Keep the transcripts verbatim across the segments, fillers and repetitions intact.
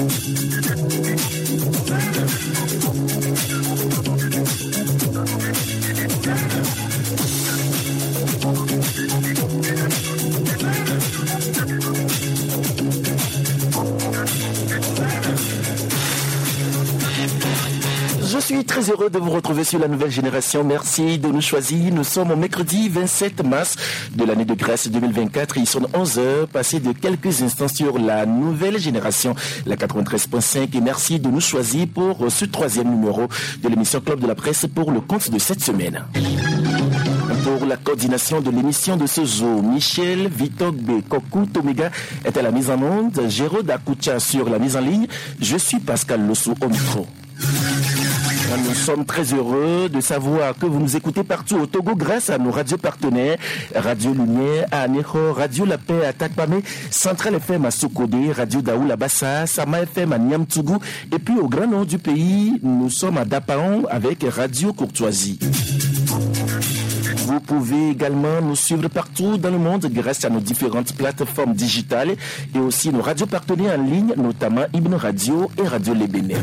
Je suis très heureux de vous retrouver sur la nouvelle génération. Merci de nous choisir. Nous sommes au mercredi vingt-sept mars de l'année de grâce deux mille vingt-quatre. Il sonne onze heures, passé de quelques instants sur la nouvelle génération, la quatre-vingt-treize point cinq. Et merci de nous choisir pour ce troisième numéro de l'émission Club de la Presse pour le compte de cette semaine. Pour la coordination de l'émission de ce jour, Michel Vitogbe Kokou Tomega est à la mise en onde, Gérald Akoucha sur la mise en ligne. Je suis Pascal Lossou au micro. Nous sommes très heureux de savoir que vous nous écoutez partout au Togo grâce à nos radios partenaires, Radio Lumière à Anéro, Radio La Paix à Takpame, Central F M à Sokodé, Radio Daoul à Bassa, Sama F M à Niamtougou, et puis au grand nord du pays, nous sommes à Dapaon avec Radio Courtoisie. Vous pouvez également nous suivre partout dans le monde grâce à nos différentes plateformes digitales et aussi nos radios partenaires en ligne, notamment Ibn Radio et Radio Les Bénin.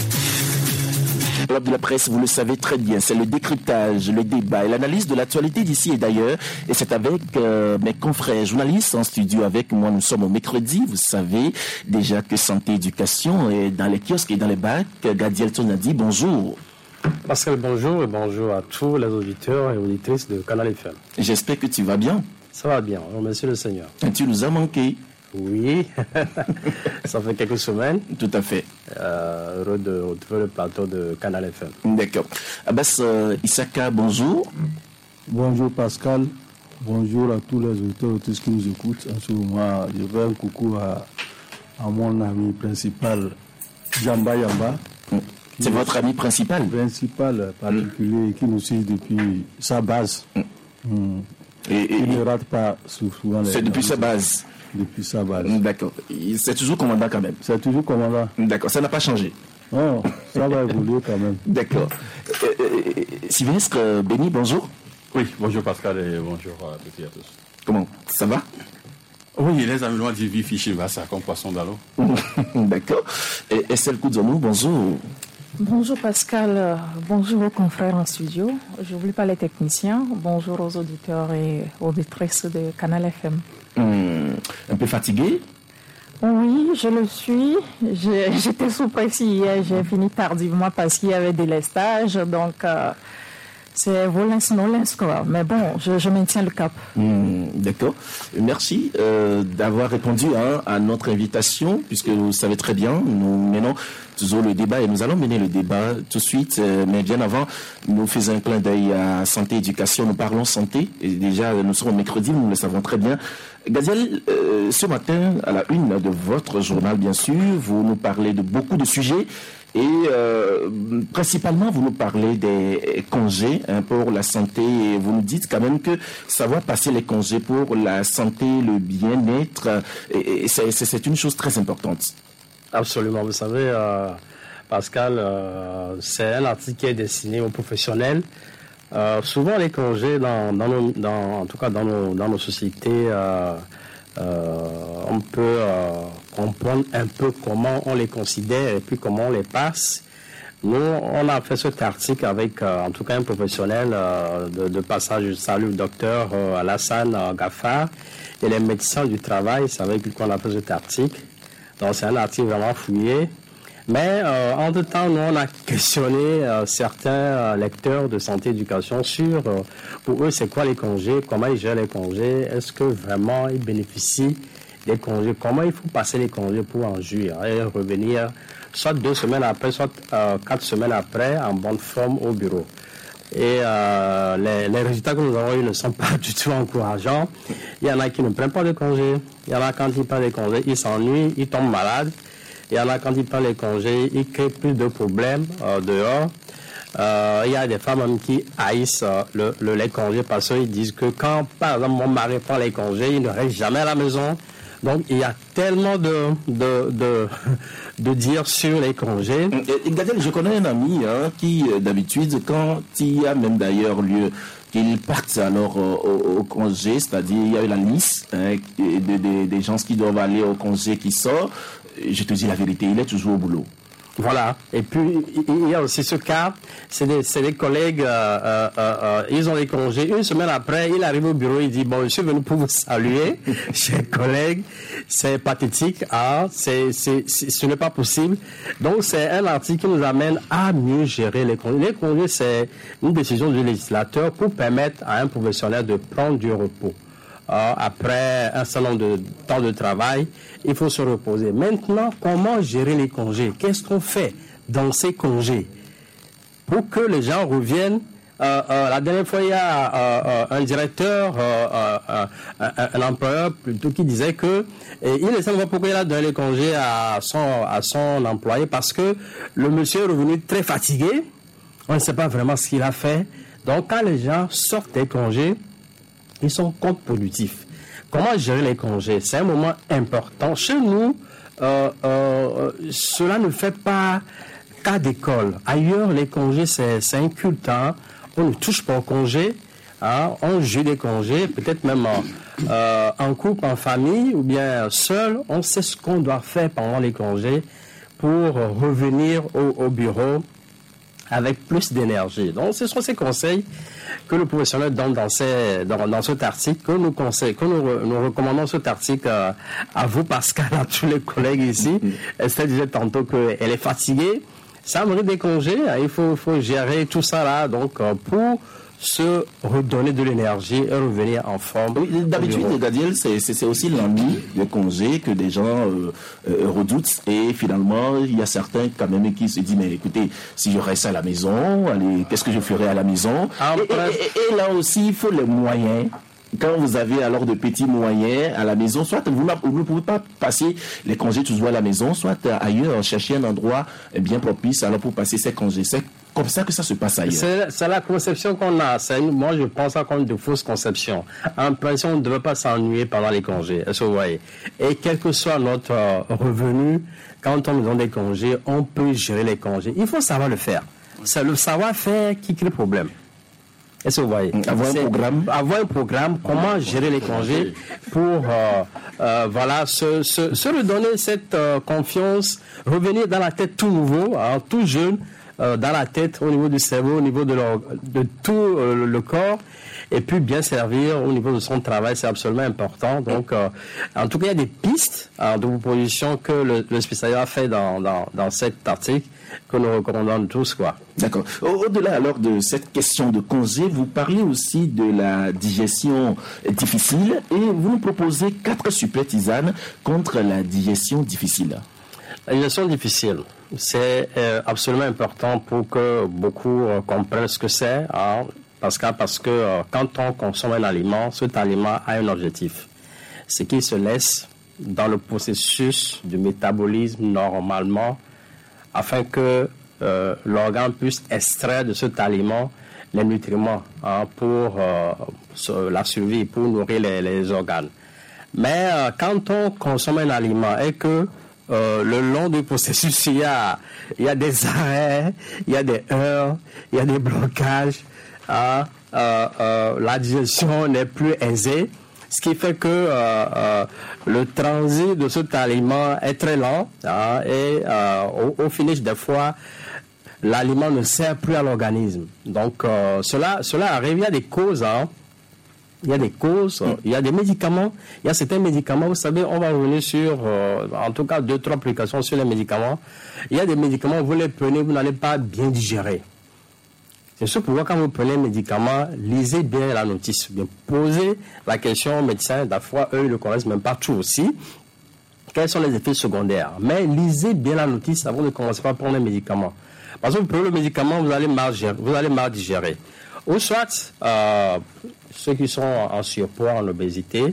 Club de la Presse, vous le savez très bien, c'est le décryptage, le débat et l'analyse de l'actualité d'ici et d'ailleurs. Et c'est avec euh, mes confrères journalistes en studio avec moi. Nous sommes au mercredi. Vous savez déjà que Santé Éducation est dans les kiosques et dans les bacs. Gadiel Tonadi, bonjour. Pascal, bonjour et bonjour à tous les auditeurs et auditrices de Canal F M. J'espère que tu vas bien. Ça va bien, remercie le Seigneur. Et tu nous as manqué. Oui, ça fait quelques semaines. Tout à fait. Euh, heureux de retrouver le plateau de Canal F M. D'accord. Abbas euh, Issaka, bonjour. Bonjour Pascal, bonjour à tous les auditeurs et tous qui nous écoutent. En ce moment, je fais un coucou à, à mon ami principal, Jamba Yamba. C'est votre ami principal Principal, particulier, mm. qui nous suit depuis sa base. Mm. Mm. Et, et, il ne rate pas souvent les... C'est depuis sa base Depuis sa base. D'accord. C'est toujours commandant quand même. C'est toujours commandant. D'accord. Ça n'a pas changé. Non, ça va évoluer quand même. D'accord. Euh, euh, Sylvestre Béni, bonjour. Oui, bonjour Pascal et bonjour à toutes et à tous. Comment ça va? Oui, les amis l'ont dit vif, fiché, va ça comme poisson dans l'eau. D'accord. Et Estelle Koudzonou, bonjour. Bonjour Pascal, euh, bonjour aux confrères en studio. Je n'oublie pas les techniciens. Bonjour aux auditeurs et auditrices de Canal F M. Hum, un peu fatigué? Oui, je le suis. J'ai, j'étais sous pression hier. J'ai fini tardivement parce qu'il y avait des lestages. Donc, euh, c'est volins, nolins, quoi. Mais bon, je, je maintiens le cap. Hum, d'accord. Merci euh, d'avoir répondu hein, à notre invitation, puisque vous savez très bien, nous menons toujours le débat et nous allons mener le débat tout de suite. Euh, mais bien avant, nous faisons un clin d'œil à Santé Éducation. Nous parlons santé. Et déjà, nous sommes au mercredi, nous le savons très bien. Gadiel, euh, ce matin, à la une de votre journal, bien sûr, vous nous parlez de beaucoup de sujets et euh, principalement, vous nous parlez des congés hein, pour la santé et vous nous dites quand même que savoir passer les congés pour la santé, le bien-être, et, et c'est, c'est une chose très importante. Absolument, vous savez, euh, Pascal, euh, c'est un article qui est destiné aux professionnels. Euh, souvent, les congés, dans, dans nos, dans, en tout cas dans nos, dans nos sociétés, euh, euh, on peut euh, comprendre un peu comment on les considère et puis comment on les passe. Nous, on a fait cet article avec, euh, en tout cas, un professionnel euh, de, de passage. Je salue le docteur euh, Alassane euh, Gaffar et les médecins du travail. C'est avec lui qu'on a fait cet article. Donc, c'est un article vraiment fouillé. Mais euh, en tout temps, nous, on a questionné euh, certains euh, lecteurs de santé éducation sur, euh, pour eux, c'est quoi les congés, comment ils gèrent les congés, est-ce que vraiment ils bénéficient des congés, comment il faut passer les congés pour en jouir et revenir soit deux semaines après, soit euh, quatre semaines après, en bonne forme au bureau. Et euh, les, les résultats que nous avons eus ne sont pas du tout encourageants. Il y en a qui ne prennent pas de congés, il y en a quand ils prennent des congés, ils s'ennuient, ils tombent malades. Il y en a quand ils prennent les congés, ils créent plus de problèmes euh, dehors. Euh, il y a des femmes même qui haïssent euh, le, le, les congés parce qu'ils disent que quand, par exemple, mon mari prend les congés, il ne reste jamais à la maison. Donc, il y a tellement de, de, de, de dire sur les congés. Et, et Gadiel, je connais un ami hein, qui, d'habitude, quand il y a même d'ailleurs lieu qu'ils partent alors euh, au, au congé, c'est-à-dire il y a eu la liste hein, des, des, des gens qui doivent aller au congé qui sort. je te dis la vérité, il est toujours au boulot. Voilà. Et puis, il y a aussi ce cas, c'est des, c'est des collègues, euh, euh, euh, ils ont des congés. Une semaine après, il arrive au bureau, il dit, bon, je suis venu pour vous saluer, chers collègues. C'est pathétique, hein, c'est, c'est, c'est, ce n'est pas possible. Donc, c'est un article qui nous amène à mieux gérer les congés. Les congés, c'est une décision du législateur pour permettre à un professionnel de prendre du repos. Euh, après un certain nombre de temps de travail, il faut se reposer. Maintenant, comment gérer les congés? Qu'est-ce qu'on fait dans ces congés pour que les gens reviennent? Euh, euh, la dernière fois, il y a euh, euh, un directeur, euh, euh, un, un employeur plutôt, qui disait que et il ne sait pas pourquoi il a donné les congés à son, à son employé, parce que le monsieur est revenu très fatigué. On ne sait pas vraiment ce qu'il a fait. Donc, quand les gens sortent des congés, ils sont contre-productifs. Comment gérer les congés? C'est un moment important. Chez nous, euh, euh, cela ne fait pas cas d'école. Ailleurs, les congés, c'est, c'est un culte. Hein. On ne touche pas aux congés. Hein. On joue des congés, peut-être même en, euh, en couple, en famille, ou bien seul. On sait ce qu'on doit faire pendant les congés pour revenir au, au bureau avec plus d'énergie. Donc, ce sont ces conseils que le professionnel donne dans, ces, dans, dans cet article, que nous conseille, que nous, nous recommandons cet article euh, à vous, Pascal, à tous les collègues ici. Mm-hmm. Estelle disait tantôt qu'elle est fatiguée. Ça mérite des congés. Il faut, faut gérer tout ça là, donc, euh, pour se redonner de l'énergie et revenir en forme. Oui, d'habitude, Gadiel, c'est, c'est, c'est aussi l'ennui de congé que des gens euh, euh, redoutent, et finalement, il y a certains quand même qui se disent, mais écoutez, si je reste à la maison, allez, qu'est-ce que je ferai à la maison? Ah, et, et, et, et là aussi, il faut les moyens. Quand vous avez alors de petits moyens à la maison, soit vous, vous ne pouvez pas passer les congés toujours à la maison, soit ailleurs, chercher un endroit bien propice alors pour passer ces congés. C'est comme ça que ça se passe ailleurs. C'est, c'est la conception qu'on a. C'est une, moi, je pense à comme de fausses conceptions. En principe, on ne devrait pas s'ennuyer pendant les congés. Est-ce que vous voyez? Et quel que soit notre euh, revenu, quand on nous donne des congés, on peut gérer les congés. Il faut savoir le faire. C'est le savoir-faire qui crée le problème. Est-ce que vous voyez? Avoir un programme. Avoir un programme, comment gérer les congés pour euh, euh, voilà, se, se, se redonner cette euh, confiance, revenir dans la tête tout nouveau, hein, tout jeune, euh, dans la tête, au niveau du cerveau, au niveau de, leur, de tout euh, le, le corps, et puis bien servir au niveau de son travail, c'est absolument important. Donc, euh, en tout cas, il y a des pistes hein, de propositions que le, le spécialiste a fait dans, dans, dans cet article, que nous recommandons tous, quoi. D'accord. Au-delà alors de cette question de congé, vous parlez aussi de la digestion difficile, et vous nous proposez quatre super tisanes contre la digestion difficile. La digestion difficile, c'est euh, absolument important pour que beaucoup euh, comprennent ce que c'est, hein, parce que, parce que euh, quand on consomme un aliment, cet aliment a un objectif. C'est qu'il se laisse dans le processus du métabolisme normalement, afin que euh, l'organe puisse extraire de cet aliment les nutriments hein, pour euh, la survie, pour nourrir les, les organes. Mais euh, quand on consomme un aliment et que euh, le long du processus, il y a, il y a des arrêts, il y a des heures, il y a des blocages, hein, euh, euh, la digestion n'est plus aisée. Ce qui fait que euh, euh, le transit de cet aliment est très lent hein, et euh, au, au finish des fois, l'aliment ne sert plus à l'organisme. Donc euh, cela, cela arrive, il y a des causes. Hein. Il y a des causes, mm. il y a des médicaments, il y a certains médicaments, vous savez, on va revenir sur, euh, en tout cas, deux, trois applications sur les médicaments. Il y a des médicaments, vous les prenez, vous n'allez pas bien digérer. C'est sûr, pourquoi quand vous prenez un médicament, lisez bien la notice. Bien, posez la question au médecin. Parfois, eux, ils ne connaissent même pas tout aussi. Quels sont les effets secondaires? Mais lisez bien la notice avant de commencer par prendre un médicament. Parce que vous prenez le médicament, vous allez mal, vous allez mal digérer. Ou soit, euh, ceux qui sont en surpoids, en obésité,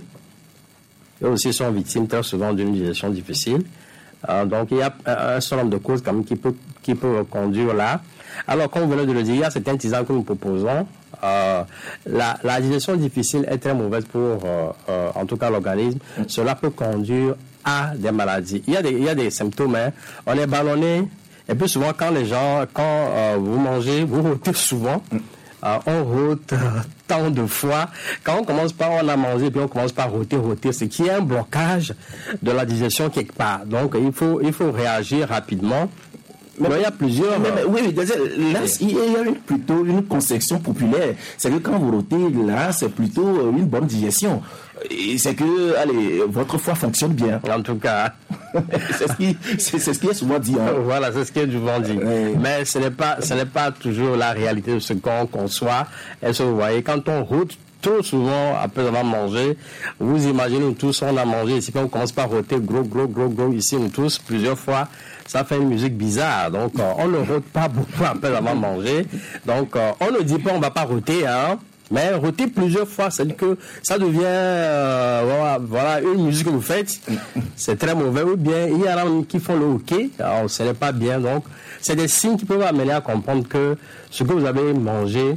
eux aussi sont victimes très souvent d'une digestion difficile. Euh, donc, il y a un, un certain nombre de causes quand même qui peut, qui peut conduire là. Alors, comme vous venez de le dire, il y a certains tisanes que nous proposons. Euh, la, la digestion difficile est très mauvaise pour, euh, euh, en tout cas, l'organisme. Mm. Cela peut conduire à des maladies. Il y a des, il y a des symptômes. Hein. On est ballonné. Et puis souvent, quand les gens, quand euh, vous mangez, vous rôtez souvent. Mm. euh, on rôte euh, tant de fois. Quand on commence par on a mangé, puis on commence par rôter, rôter, c'est qu'il y a un blocage de la digestion quelque part. Donc il faut, il faut réagir rapidement. Mais il y a plusieurs. Mais, mais, oui, mais là, il y a une, plutôt une conception populaire. C'est que quand vous rôtez, là, c'est plutôt une bonne digestion. Et c'est que, allez, votre foie fonctionne bien. En tout cas. c'est, ce qui, c'est, c'est ce qui est souvent dit. Hein. Voilà, c'est ce qui est souvent dit. Oui. Mais ce n'est pas, ce n'est pas toujours la réalité de ce qu'on conçoit. Est-ce que vous voyez, quand on rôte, trop souvent, après avoir mangé, vous imaginez, nous tous, on a mangé ici, puis on commence par rôter gros, gros, gros, gros, ici, nous tous, plusieurs fois, ça fait une musique bizarre. Donc, euh, on ne rôte pas beaucoup après avoir mangé. Donc, euh, on ne dit pas on va pas rôter, hein, mais rôter plusieurs fois, c'est que ça devient, euh, voilà, voilà, une musique que vous faites, c'est très mauvais, ou bien il y en a qui font le hockey, alors ce n'est pas bien. Donc, c'est des signes qui peuvent amener à comprendre que ce que vous avez mangé,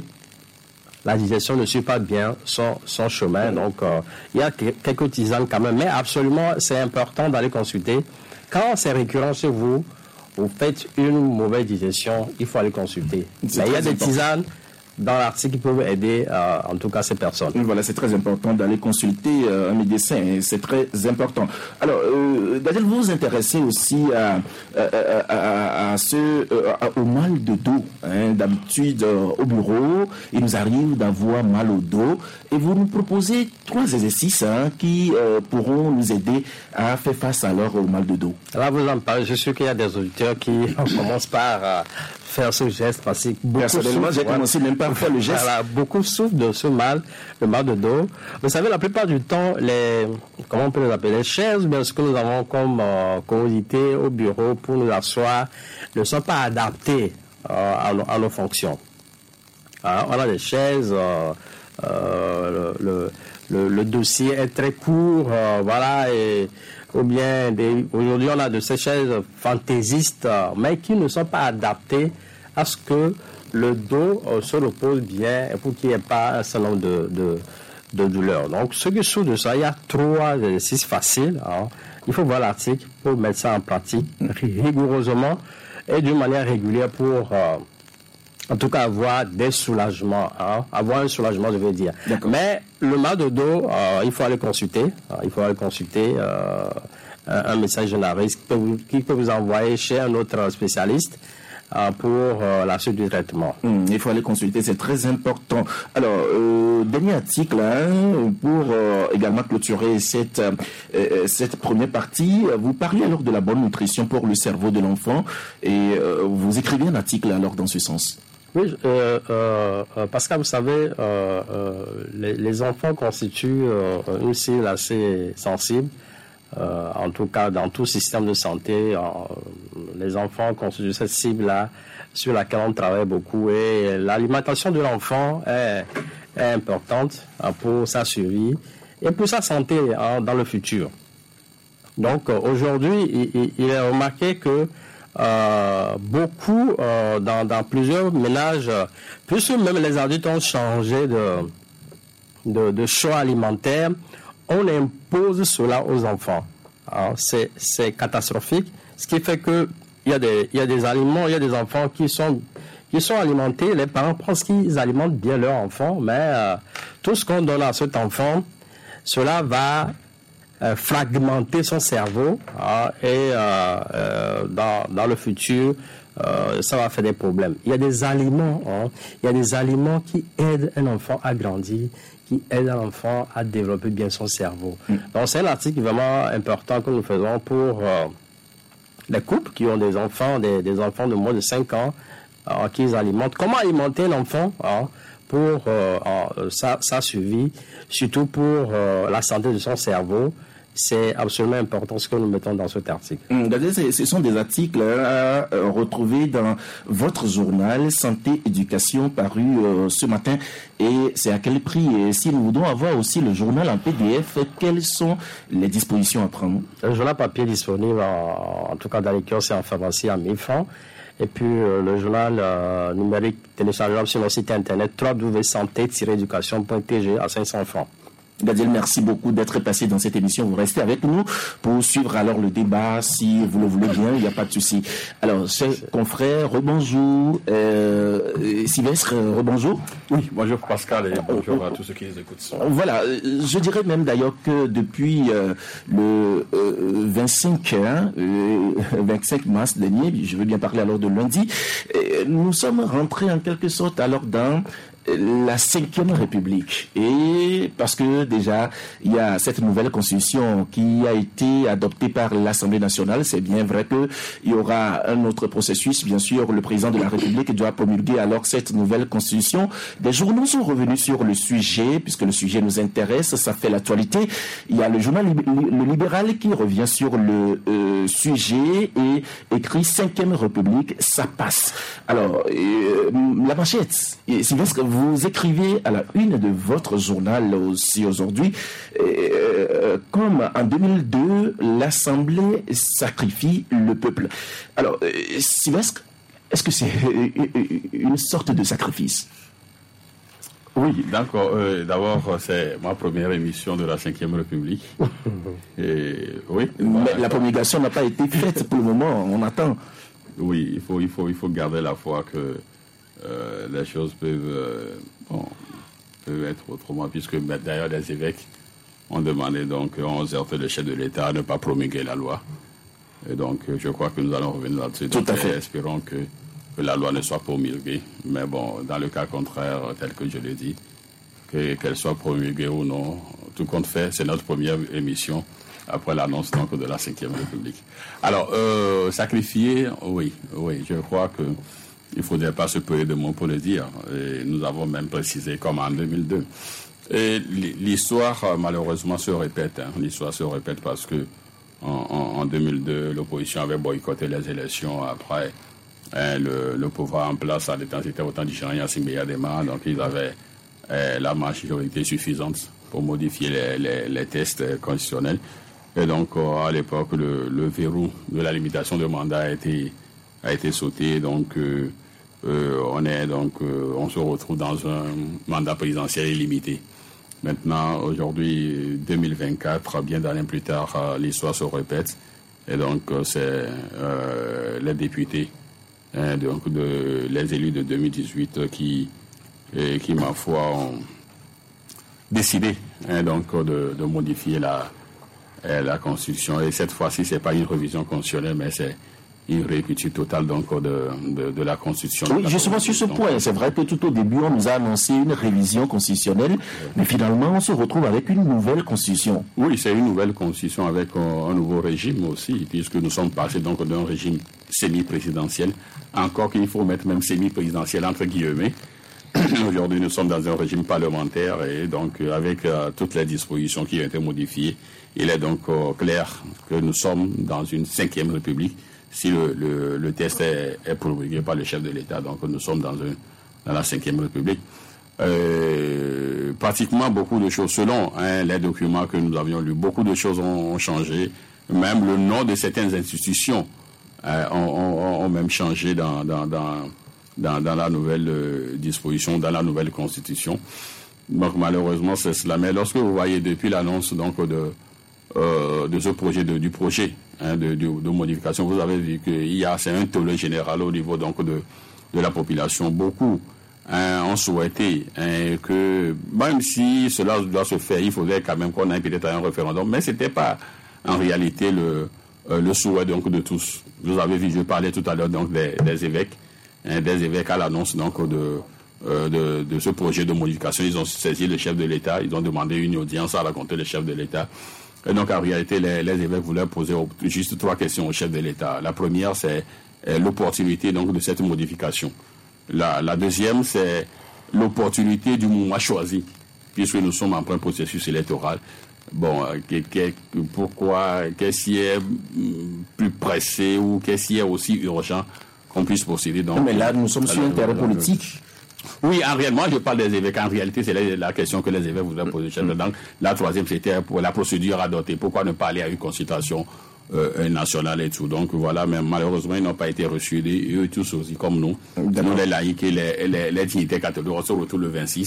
la digestion ne suit pas bien son, son chemin. Donc, euh, il y a quelques tisanes quand même. Mais absolument, c'est important d'aller consulter. Quand c'est récurrent chez vous, vous faites une mauvaise digestion, il faut aller consulter. Mais il y a des tisanes dans l'article qui peuvent aider, euh, en tout cas, ces personnes. Voilà, c'est très important d'aller consulter euh, un médecin, et c'est très important. Alors, euh, Daniel, vous vous intéressez aussi à, à, à, à ce, euh, à, au mal de dos. Hein. D'habitude, euh, au bureau, il nous arrive d'avoir mal au dos, et vous nous proposez trois exercices hein, qui euh, pourront nous aider à faire face alors au mal de dos. Là, vous en parlez, je suis sûr qu'il y a des auditeurs qui commencent par euh, faire ce geste, parce que beaucoup personnellement, j'ai commencé même pas à faire le geste. Voilà, beaucoup souffrent de ce mal, le mal de dos. Vous savez, la plupart du temps, les, comment on peut les appeler, les chaises, bien ce que nous avons comme euh, commodité au bureau pour nous asseoir, ne sont pas adaptées euh, à, nos, à nos fonctions. Alors, on a des chaises, euh, euh, le, le, le dossier est très court, euh, voilà, et ou bien des, aujourd'hui on a de ces chaises fantaisistes, euh, mais qui ne sont pas adaptées à ce que le dos euh, se repose bien et pour qu'il n'y ait pas un certain nombre de, de, de douleurs. Donc, ce qui sous de ça, il y a trois exercices faciles. Hein. Il faut voir l'article pour mettre ça en pratique rigoureusement et d'une manière régulière pour, euh, en tout cas, avoir des soulagements. Hein. Avoir un soulagement, je veux dire. D'accord. Mais le mal de dos, euh, il faut aller consulter. Hein. Il faut aller consulter euh, un médecin généraliste qui peut, vous, qui peut vous envoyer chez un autre spécialiste pour euh, la suite du traitement. Mmh, il faut aller consulter, c'est très important. Alors, euh, dernier article, hein, pour euh, également clôturer cette, euh, cette première partie, vous parlez alors de la bonne nutrition pour le cerveau de l'enfant et euh, vous écrivez un article alors dans ce sens. Oui, euh, euh, Pascal, vous savez, euh, euh, les, les enfants constituent euh, une cible assez sensible. Euh, en tout cas, dans tout système de santé, euh, les enfants constituent cette cible-là sur laquelle on travaille beaucoup. Et l'alimentation de l'enfant est, est importante euh, pour sa survie et pour sa santé hein, dans le futur. Donc, euh, aujourd'hui, il, il est remarqué que euh, beaucoup, euh, dans, dans plusieurs ménages, plus même les adultes ont changé de, de, de choix alimentaire, on impose cela aux enfants. Alors, c'est, c'est catastrophique. Ce qui fait que il y a des, il y a des aliments, il y a des enfants qui sont, qui sont alimentés. Les parents pensent qu'ils alimentent bien leur enfant, mais euh, tout ce qu'on donne à cet enfant, cela va euh, fragmenter son cerveau hein, et euh, euh, dans, dans le futur, euh, ça va faire des problèmes. Il y a des aliments, hein, il y a des aliments qui aident un enfant à grandir, qui aide l'enfant à développer bien son cerveau. Mm. Donc c'est un article vraiment important que nous faisons pour euh, les couples qui ont des enfants, des, des enfants de moins de cinq ans, euh, qui les alimentent. Comment alimenter un enfant hein, pour euh, euh, sa, sa survie, surtout pour euh, la santé de son cerveau. C'est absolument important ce que nous mettons dans cet article. Mmh, ce sont des articles à retrouver dans votre journal Santé Éducation paru euh, ce matin. Et c'est à quel prix? Et si nous voulons avoir aussi le journal en P D F, quelles sont les dispositions à prendre? Le journal papier disponible, en, en tout cas dans les kiosques et en pharmacie à mille francs. Et puis euh, le journal euh, numérique téléchargeable sur notre site internet w w w point santé tiret éducation point t g à cinq cents francs. Gadiel, merci beaucoup d'être passé dans cette émission. Vous restez avec nous pour suivre alors le débat, si vous le voulez bien, il n'y a pas de souci. Alors, chers confrères, rebonjour. Euh, Sylvestre, rebonjour. Oui, bonjour Pascal et bonjour à tous ceux qui les écoutent. Voilà, je dirais même d'ailleurs que depuis euh, le euh, vingt-cinq, hein, euh, vingt-cinq mars dernier, je veux bien parler alors de lundi, euh, nous sommes rentrés en quelque sorte alors dans la cinquième République. Et parce que déjà, il y a cette nouvelle constitution qui a été adoptée par l'Assemblée nationale. C'est bien vrai qu'il y aura un autre processus. Bien sûr, le président de la République doit promulguer alors cette nouvelle constitution. Des journaux sont revenus sur le sujet, puisque le sujet nous intéresse, ça fait l'actualité. Il y a le journal Le Libéral qui revient sur le euh, sujet et écrit cinquième République, ça passe. Alors, euh, la manchette, Sylvestre, vous écrivez à la une de votre journal aussi aujourd'hui, euh, comme en deux mille deux, l'Assemblée sacrifie le peuple. Alors, euh, Sylvestre, est-ce que c'est une sorte de sacrifice? Oui, d'accord. Euh, d'abord, c'est ma première émission de la cinquième République. Et, oui. Mais la promulgation n'a pas été faite pour le moment, on attend. Oui, il faut, il faut, il faut garder la foi que Euh, les choses peuvent, euh, bon, peuvent être autrement, puisque d'ailleurs les évêques ont demandé donc ont exhorté le chef de l'État à ne pas promulguer la loi. Et donc je crois que nous allons revenir là-dessus. Tout à fait. Espérons que, que la loi ne soit promulguée. Mais bon, dans le cas contraire, tel que je l'ai dit, que, qu'elle soit promulguée ou non, tout compte fait, c'est notre première émission après l'annonce donc de la cinquième République. Alors, euh, sacrifier, oui, oui, je crois que il ne faudrait pas se payer de mots pour le dire. Et nous avons même précisé comme en deux mille deux. Et l'histoire, malheureusement, se répète. Hein. L'histoire se répète parce que en, en, en deux mille deux, l'opposition avait boycotté les élections. Après, hein, le, le pouvoir en place, à l'état, c'était autant du Jean Yassine Beyadema. Donc, ils avaient eh, la majorité suffisante pour modifier les, les, les tests constitutionnels. Et donc, à l'époque, le, le verrou de la limitation de mandat a été a été sauté, donc euh, euh, on est donc euh, on se retrouve dans un mandat présidentiel illimité. Maintenant, aujourd'hui, deux mille vingt-quatre, bien d'années plus tard, euh, l'histoire se répète, et donc euh, c'est euh, les députés, hein, donc de les élus de deux mille dix-huit qui, et, qui ma foi, ont décidé hein, donc de, de modifier la la Constitution. Et cette fois-ci, c'est pas une révision constitutionnelle, mais c'est une réécriture totale donc de, de, de la Constitution. Oui, justement sur ce point, c'est vrai que tout au début, on nous a annoncé une révision constitutionnelle, oui. Mais finalement, on se retrouve avec une nouvelle Constitution. Oui, c'est une nouvelle Constitution avec un, un nouveau régime aussi, puisque nous sommes passés donc d'un régime semi-présidentiel, encore qu'il faut mettre même semi-présidentiel entre guillemets. Aujourd'hui, nous sommes dans un régime parlementaire et donc avec euh, toutes les dispositions qui ont été modifiées, il est donc euh, clair que nous sommes dans une cinquième République. Si le, le, le test est, est promulgué par le chef de l'État, donc nous sommes dans, un, dans la cinquième République. Euh, pratiquement beaucoup de choses, selon hein, les documents que nous avions lus, beaucoup de choses ont, ont changé. Même le nom de certaines institutions euh, ont, ont, ont même changé dans, dans, dans, dans, dans la nouvelle euh, disposition, dans la nouvelle Constitution. Donc malheureusement c'est cela. Mais lorsque vous voyez depuis l'annonce donc de Euh, de ce projet, de, du projet hein, de, de, de modification, vous avez vu qu'il y a, c'est un tollé général au niveau donc de, de la population. Beaucoup hein, ont souhaité hein, que, même si cela doit se faire, il faudrait quand même qu'on ait peut-être un référendum, mais ce n'était pas en réalité le, euh, le souhait donc de tous. Vous avez vu, je parlais tout à l'heure donc des, des évêques, hein, des évêques à l'annonce donc de, euh, de, de ce projet de modification. Ils ont saisi le chef de l'État, ils ont demandé une audience à rencontrer le chef de l'État. Et donc, en réalité, les, les évêques voulaient poser juste trois questions au chef de l'État. La première, c'est euh, l'opportunité donc de cette modification. La, la deuxième, c'est l'opportunité du moment choisi, puisque nous sommes en plein processus électoral. Bon, euh, que, que, pourquoi, qu'est-ce qui est plus pressé ou qu'est-ce qui est aussi urgent qu'on puisse procéder donc. Mais là, nous sommes sur un terrain politique. Oui, en réalité, moi je parle des évêques. En réalité, c'est la, la question que les évêques voudraient poser. Mm. Donc, la troisième, c'était pour la procédure adoptée. Pourquoi ne pas aller à une consultation euh, nationale et tout. Donc voilà, mais malheureusement, ils n'ont pas été reçus. Eux tous aussi, comme nous. Nous, les laïcs et les, les, les dignités catholiques, on se retrouve le vingt-six.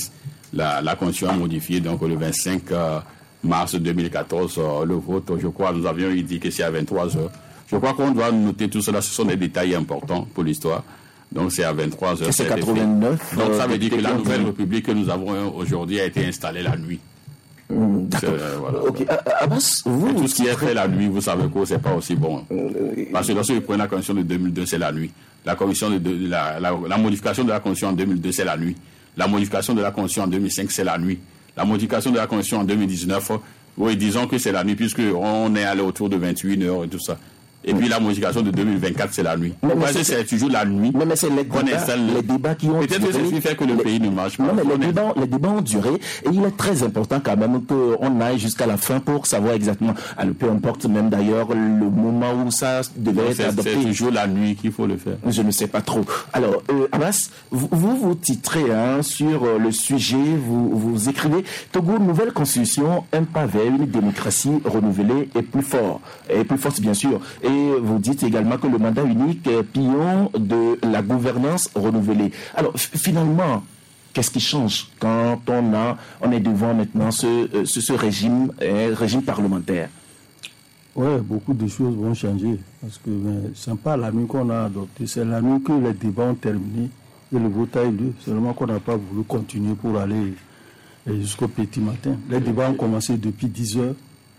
la, la Constitution a modifié donc le vingt-cinq mars deux mille quatorze euh, le vote. Je crois nous avions dit que c'est à vingt-trois heures. Je crois qu'on doit noter tout cela. Ce sont des détails importants pour l'histoire. Donc c'est à vingt-trois heures. C'est quatre-vingt-neuf. Donc ça euh, veut dire que la contre... nouvelle République que nous avons aujourd'hui a été installée la nuit. Mmh, d'accord. Euh, voilà. Ok. Abbas, vous, et tout vous ce qui est fait la nuit, vous savez quoi, c'est pas aussi bon. Euh, Parce que lorsque vous prenez la Constitution de deux mille deux, c'est la nuit. La, commission de, de, la, la, la modification de la Constitution en deux mille deux, c'est la nuit. La modification de la Constitution en deux mille cinq, c'est la nuit. La modification de la Constitution en deux mille dix-neuf, oui, disons que c'est la nuit, puisqu'on est allé autour de vingt-huit heures et tout ça. Et puis la modification de deux mille vingt-quatre, c'est la nuit. Mais, mais c'est, c'est toujours la nuit. Mais, mais c'est les débats, les débats qui ont Peut-être duré. que c'est ce qui fait que le les, pays ne marche pas. Non, mais les débats, les débats ont duré. Et il est très important quand même qu'on aille jusqu'à la fin pour savoir exactement. Alors, peu importe même d'ailleurs le moment où ça devait non, être c'est, adopté. C'est toujours la nuit qu'il faut le faire. Je ne sais pas trop. Alors, euh, Abbas, vous, vous vous titrez hein, sur euh, le sujet, vous, vous écrivez « Togo, nouvelle constitution, un pas vers une démocratie renouvelée et plus fort. » Et plus forte, bien sûr. Et vous dites également que le mandat unique est pillon de la gouvernance renouvelée. Alors, f- finalement, qu'est-ce qui change quand on, a, on est devant maintenant ce, euh, ce, ce régime, euh, régime parlementaire? Oui, beaucoup de choses vont changer. Parce que ce n'est pas la nuit qu'on a adoptée, c'est la nuit que les débats ont terminé et le vote a eu lieu. Seulement qu'on n'a pas voulu continuer pour aller jusqu'au petit matin. Les débats ont commencé depuis dix heures.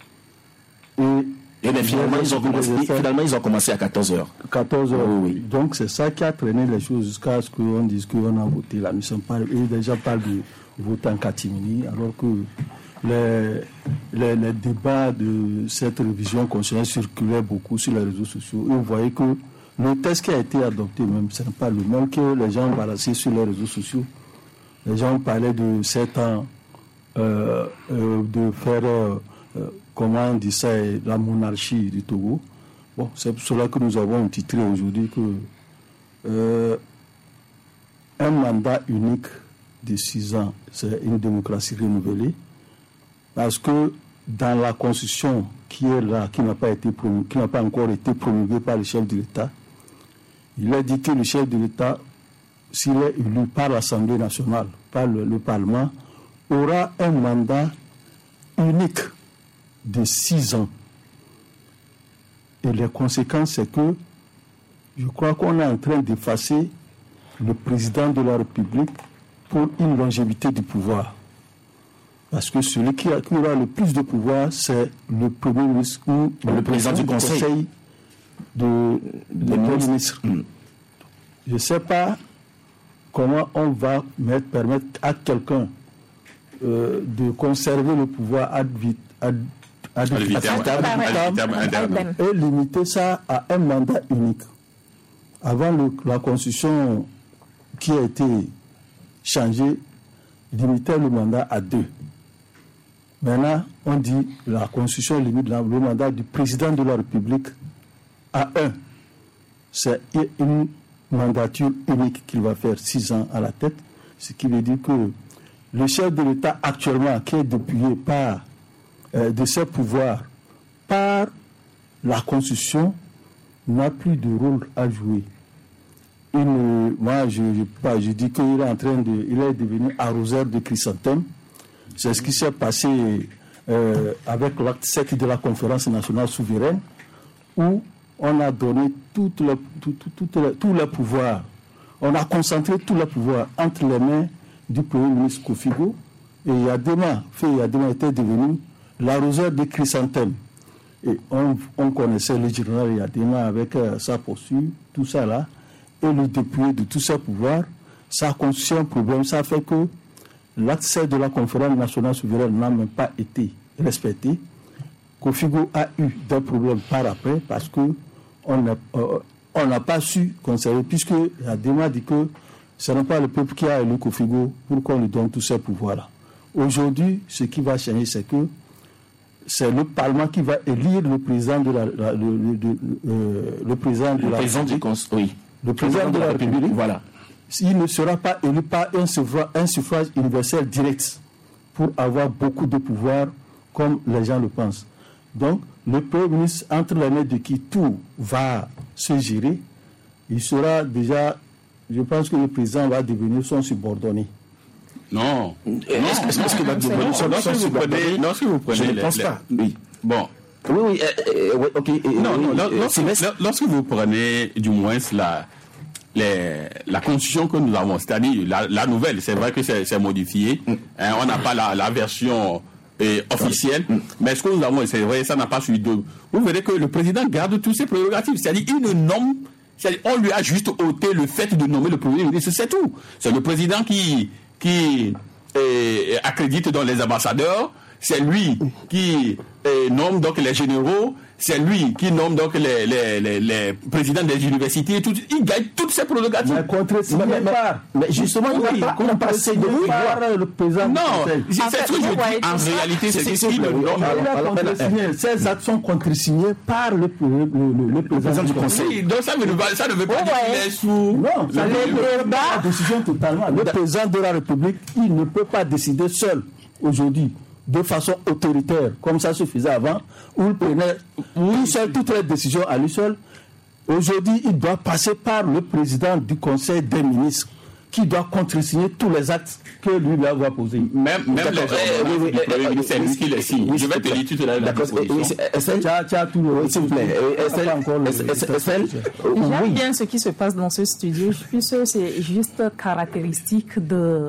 Et Et bien, finalement, ils ont commencé, finalement, ils ont commencé à quatorze heures. quatorze heures, oui, oui. Donc, c'est ça qui a traîné les choses jusqu'à ce qu'on dise qu'on a voté la nuit. Et les gens parlent de voter en catimini, alors que les, les, les débats de cette révision constitutionnelle circulaient beaucoup sur les réseaux sociaux. Et vous voyez que le texte qui a été adopté, même, ce n'est pas le même que les gens ont balancé sur les réseaux sociaux. Les gens parlaient de sept ans, euh, euh, de faire... Euh, euh, comment on dit ça, la monarchie du Togo. Bon, c'est pour cela que nous avons titré aujourd'hui que euh, un mandat unique de six ans, c'est une démocratie renouvelée, parce que dans la constitution qui est là, qui n'a pas été promulguée, qui n'a pas encore été promulguée par le chef de l'État, il a dit que le chef de l'État, s'il est élu par l'Assemblée nationale, par le, le Parlement, aura un mandat unique de six ans. Et les conséquences, c'est que je crois qu'on est en train d'effacer le président de la République pour une longévité du pouvoir. Parce que celui qui, a, qui aura le plus de pouvoir, c'est le Premier ministre ou le, le président du Conseil, conseil de, de, de Premier ministre. Mmh. Je ne sais pas comment on va mettre, permettre à quelqu'un euh, de conserver le pouvoir ad vitam ad et limiter ça à un mandat unique. Avant le, la constitution qui a été changée, limitait le mandat à deux. Maintenant, on dit la constitution limite le mandat du président de la République à un. C'est une mandature unique qu'il va faire six ans à la tête, ce qui veut dire que le chef de l'État actuellement, qui est dépouillé par Euh, de ses pouvoirs par la Constitution, n'a plus de rôle à jouer. Une, moi, je, je, je dis qu'il est en train de, il est devenu arroseur de chrysanthème. C'est ce qui s'est passé euh, avec l'acte sept de la Conférence nationale souveraine, où on a donné toutes les, tout, tout, tout les, tous les pouvoirs. On a concentré tous les pouvoirs entre les mains du Premier ministre Kofigo, et Yadema, fait Yadema était devenu l'arroseur des chrysanthèmes. Et on, on connaissait le général Yadema avec euh, sa posture, tout ça là, et le dépouiller de tous ses pouvoirs. Ça a constitué un problème. Ça fait que l'acte sept de la Conférence nationale souveraine n'a même pas été respecté. Kofigo a eu des problèmes par après parce qu'on n'a euh, n'a pas su conserver, puisque Yadema dit que ce n'est pas le peuple qui a élu Kofigo pour qu'on lui donne tous ces pouvoirs-là. Aujourd'hui, ce qui va changer, c'est que c'est le Parlement qui va élire le président de la, la le, le, le, euh, le président de le la président du cons- oui. le président de la République. Voilà. Il ne sera pas élu par un suffrage, un suffrage universel direct pour avoir beaucoup de pouvoir comme les gens le pensent. Donc, le Premier ministre, entre les mains de qui tout va se gérer, il sera déjà, je pense que le président va devenir son subordonné. Non. Est-ce que, est-ce que la dévolution lorsque vous prenez, lorsque vous prenez, je ne les, pense les, pas. Oui. Bon. Oui, oui, euh, euh, ouais, ok. Euh, Non, oui, non. euh, Lorsque, Sylvestre. lorsque vous prenez, du moins la, les, la constitution que nous avons, c'est-à-dire la, la nouvelle, c'est vrai que c'est, c'est modifié. Mm. Hein, on n'a pas la, la version euh, officielle, mm. mais ce que nous avons, c'est vrai, ça n'a pas suivi de. Vous verrez que le président garde tous ses prérogatives, c'est-à-dire il ne nomme. On lui a juste ôté le fait de nommer le Premier ministre, c'est tout. C'est le président qui, qui eh, accrédite dans les ambassadeurs, c'est lui qui eh, nomme donc les généraux, c'est lui qui nomme donc les, les, les, les présidents des universités, tout, il gagne toutes ses prérogatives. Mais contre-signé mais, mais, par. Mais justement, il Oui, n'a pas qu'on passé de par le président du Non, Conseil. c'est, c'est ce que je dis. En réalité, c'est ce qui le nomme. Il a contre-signé. Ces actes sont contre-signés par le, le, le, le président du Conseil. Oui, donc ça ne veut pas, ça ne veut pas dire qu'il est sous. Non, ça ne veut pas la décision totalement. Le président de la République, il ne peut pas décider seul aujourd'hui, de façon autoritaire, comme ça se faisait avant, où il prenait lui seul toutes les décisions à lui seul. Aujourd'hui, il doit passer par le président du Conseil des ministres, qui doit contresigner tous les actes que lui va poser. Même, même les oui, oui, du Premier ministre, c'est lui qui les signe. Je vais te dire tout à l'heure la disposition. S'il vous plaît, Estelle, J'aime bien ce qui se passe dans ce studio. Je pense que c'est juste caractéristique de...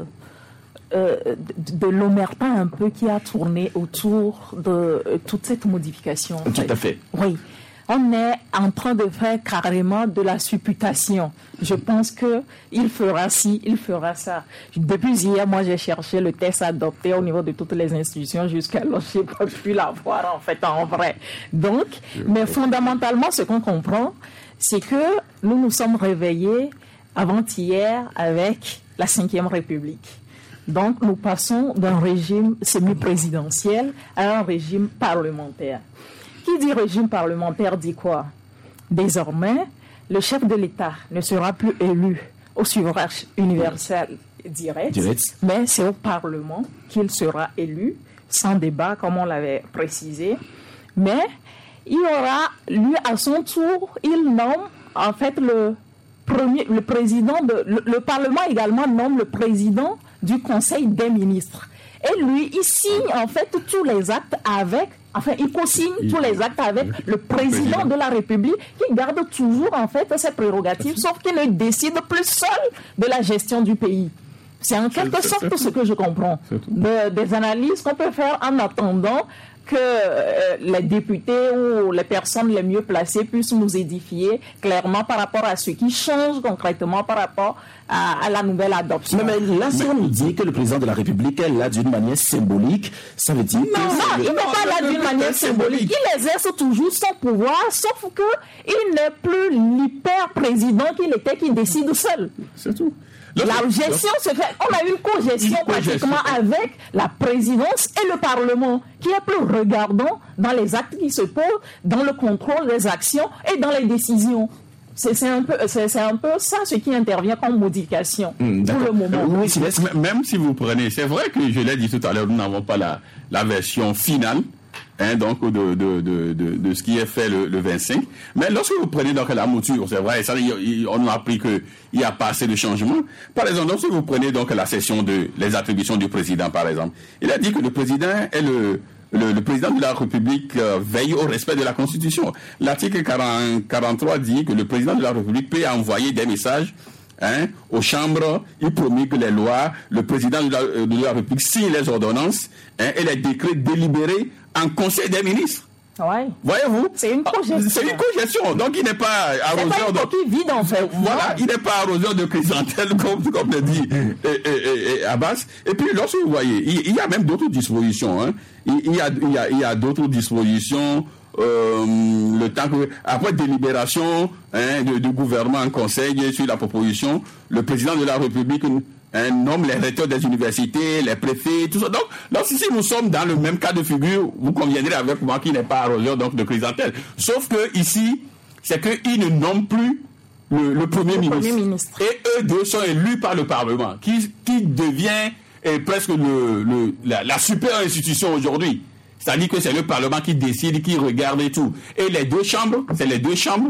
Euh, de, de l'omerta un peu qui a tourné autour de euh, toute cette modification. Tout fait. à fait. Oui. On est en train de faire carrément de la supputation. Je pense que il fera ci, il fera ça. Depuis hier, moi, j'ai cherché le test adopté au niveau de toutes les institutions jusqu'alors, je n'ai pas pu l'avoir en fait en vrai. Donc, mais fondamentalement, ce qu'on comprend, c'est que nous nous sommes réveillés avant-hier avec la cinquième République. Donc, nous passons d'un régime semi-présidentiel à un régime parlementaire. Qui dit régime parlementaire dit quoi? Désormais, le chef de l'État ne sera plus élu au suffrage universel direct, direct. mais c'est au Parlement qu'il sera élu, sans débat, comme on l'avait précisé. Mais il aura, lui, à son tour, il nomme en fait le premier, le président de, le, le Parlement également nomme le président du Conseil des ministres. Et lui, il signe en fait tous les actes avec, enfin, il co-signe il, tous les actes avec le, le président, président de la République, qui garde toujours en fait ses prérogatives, sauf qu'il ne décide plus seul de la gestion du pays. C'est en quelque c'est, sorte c'est, c'est, ce que je comprends. De, des analyses qu'on peut faire en attendant que euh, les députés ou les personnes les mieux placées puissent nous édifier clairement par rapport à ce qui change concrètement par rapport à, à la nouvelle adoption. Mais, mais là, si on nous dit que le président de la République est là d'une manière symbolique, ça veut dire non, que... Non, non, il n'est pas là d'une manière symbolique. Il exerce toujours son pouvoir, sauf qu'il n'est plus l'hyper-président qu'il était, qui décide seul. C'est tout. La gestion se fait, on a une co-gestion pratiquement avec la présidence et le Parlement, qui est plus regardant dans les actes qui se posent, dans le contrôle des actions et dans les décisions. C'est, c'est, un peu, c'est, c'est un peu ça ce qui intervient comme modification mmh, pour le moment. Oui, même si vous prenez, c'est vrai que je l'ai dit tout à l'heure, nous n'avons pas la, la version finale. Hein, donc de, de, de, de, de ce qui est fait le, le vingt-cinq. Mais lorsque vous prenez donc la mouture, c'est vrai, ça, il, on a appris qu'il n'y a pas assez de changements. Par exemple, lorsque vous prenez donc la session de les attributions du président, par exemple, il a dit que le président est le, le, le président de la République euh, veille au respect de la Constitution. L'article quarante, quarante-trois dit que le président de la République peut envoyer des messages Hein, aux chambres, il promulgue les lois, le président de la, de la République signe les ordonnances hein, et les décrets délibérés en Conseil des ministres. Ouais. Voyez-vous? C'est une co-gestion. C'est une co-gestion. Donc il n'est pas arroseur c'est pas une coquille de... vide en fait. Voilà, il n'est pas arroseur de chrysanthème comme, comme le dit et, et, et Abbas. Et puis lorsque vous voyez, il, il y a même d'autres dispositions. Hein. Il, il, y a, il, y a, il y a d'autres dispositions. Euh, le temps que, après délibération hein, de, de gouvernement en conseil sur la proposition, le président de la République hein, nomme les recteurs des universités, les préfets, tout ça. Donc, donc, si nous sommes dans le même cas de figure, vous conviendrez avec moi qui n'est pas arroseur donc de chrysanthème. Sauf que ici, c'est qu'ils ne nomment plus le, le, premier, le ministre. premier ministre. Et eux deux sont élus par le Parlement, qui, qui devient eh, presque le, le, la, la super institution aujourd'hui. C'est-à-dire que c'est le Parlement qui décide, qui regarde et tout. Et les deux chambres, c'est les deux chambres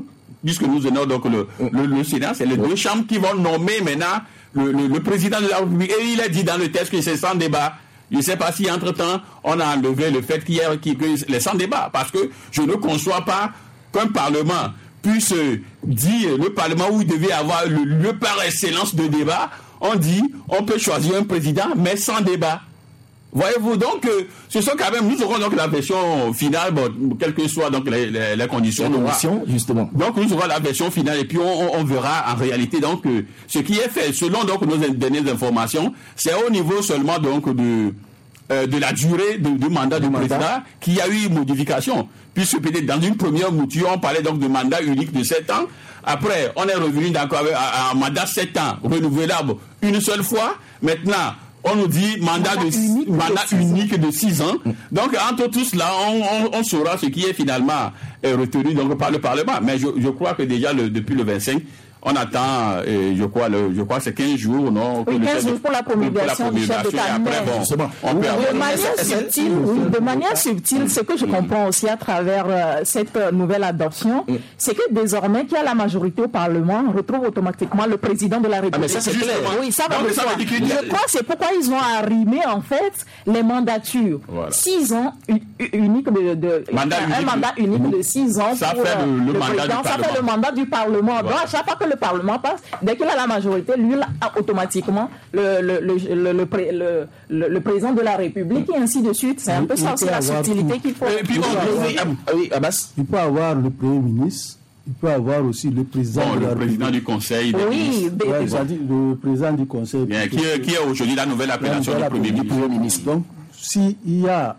puisque nous venons donc le, le, le Sénat, c'est les deux chambres qui vont nommer maintenant le, le, le président de la République. Et il a dit dans le texte que c'est sans débat. Je ne sais pas si entre-temps, on a enlevé le fait qu'il y a qu'il, que les sans débat, parce que je ne conçois pas qu'un Parlement puisse dire, le Parlement où il devait avoir le lieu par excellence de débat, on dit, on peut choisir un président, mais sans débat. Voyez-vous, donc, euh, ce sont quand même, nous aurons donc la version finale, bon, quelles que soient donc les, les, les conditions. Les conditions, justement. Donc, nous aurons la version finale et puis on, on verra en réalité donc euh, ce qui est fait. Selon donc nos dernières informations, c'est au niveau seulement donc de euh, de la durée de, de mandat du président qu'il y a eu modification. Puisque peut-être dans une première mouture, on parlait donc de mandat unique de sept ans. Après, on est revenu d'accord avec un mandat sept ans renouvelable une seule fois. Maintenant, on nous dit mandat, mandat de unique, mandat de, unique de six ans. Donc, entre tout cela, on, on, on saura ce qui est finalement euh, retenu donc, par le Parlement. Mais je, je crois que déjà, le, depuis le vingt-cinq, on attend, euh, je crois, le, je crois que c'est quinze jours, non? Oui, quinze jours pour la promulgation du chef d'État. Après, bon, on peut de manière subtile, oui, de manière subtile, ce que je comprends aussi à travers euh, cette euh, nouvelle adoption, mm. c'est que désormais, qui a la majorité au Parlement, retrouve automatiquement le président de la République. Ah, mais ça, c'est clair. Oui, ça va de soi. Je crois que c'est pourquoi ils ont arrimé, en fait, les mandatures. Voilà. Six ans unique de, de mandat un unique. mandat unique de six ans ça pour fait le, le, le mandat président. du ça Parlement. fait le mandat du Parlement. Voilà. Donc, à chaque fois que le Parlement passe, dès qu'il a la majorité, lui, là, automatiquement, le, le, le, le, le, le, le, le président de la République et ainsi de suite. C'est un peu ça aussi la subtilité qu'il faut. Et puis, bon, oui, oui, Abbas. Il peut avoir le Premier ministre, il peut avoir aussi le président bon, de la le président République. du Conseil des oui, ministres. Ouais, c'est-à-dire le président du Conseil. Bien, qui, est, qui est aujourd'hui la nouvelle appellation du Premier ministre. ministre. Donc, s'il y a